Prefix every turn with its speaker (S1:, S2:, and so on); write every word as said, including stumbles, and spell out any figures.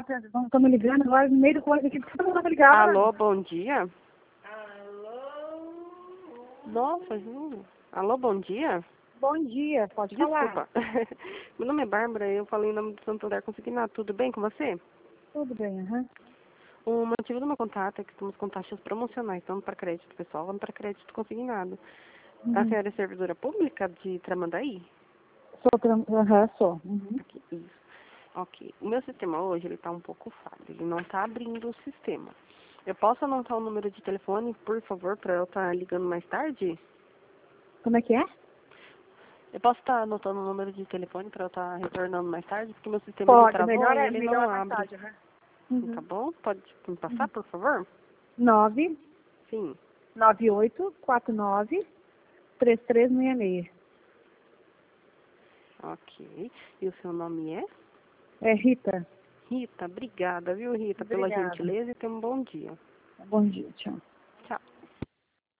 S1: estão me ligando agora no meio do coisa aqui, todo mundo vai ligar.
S2: Alô, bom dia. Alô? Nossa, juro. Alô, bom dia.
S1: Bom dia, pode
S2: Desculpa.
S1: falar.
S2: Meu nome é Bárbara, eu falei em nome do Santander Consignado. Tudo bem com você?
S1: Tudo bem, aham.
S2: O motivo do meu contato é que estamos com taxas promocionais, tanto para crédito pessoal quanto para crédito consignado. A
S1: Uhum.
S2: senhora é servidora pública de Tramandaí?
S1: Sou, tran- aham, sou. Uhum.
S2: Aqui, isso. Ok. O meu sistema hoje, ele está um pouco falho. Ele não está abrindo o sistema. Eu posso anotar o número de telefone, por favor, para eu estar ligando mais tarde?
S1: Como é que é?
S2: Eu posso estar anotando o número de telefone para eu estar retornando mais tarde? Porque meu sistema ele
S1: Pode,
S2: travou
S1: melhor
S2: e
S1: é,
S2: ele
S1: melhor
S2: não
S1: é mais
S2: abre.
S1: tarde, aham. Uhum.
S2: Tá bom? Pode me passar,
S1: Uhum.
S2: por favor?
S1: nove
S2: Sim.
S1: nove oito quatro nove três três seis seis.
S2: Ok. E o seu nome é?
S1: É Rita.
S2: Rita, obrigada, viu, Rita, pela
S1: Obrigada.
S2: gentileza e tenha um bom dia.
S1: Bom dia, tchau.